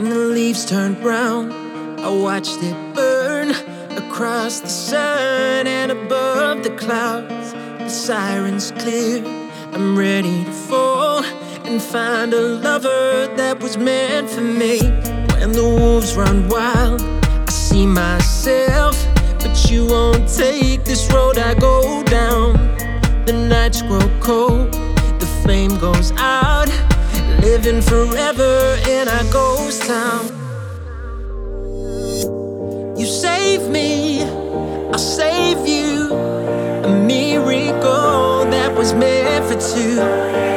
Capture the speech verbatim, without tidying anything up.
When the leaves turned brown, I watched it burn across the sun and above the clouds. The sirens clear, I'm ready to fall and find a lover that was meant for me. When the wolves run wild, I see myself, but you won't take this road I go down. The nights grow cold, the flame goes out, living forever in our ghost town. You save me, I'll save you, a miracle that was meant for two.